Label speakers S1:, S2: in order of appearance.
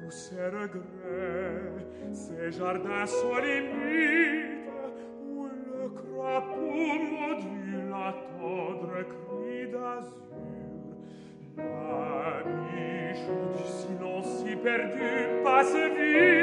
S1: Ces regrets, ces jardins sans limite, où le crapaud module un tendre cri d'azur. La biche du silence si perdu passe vite,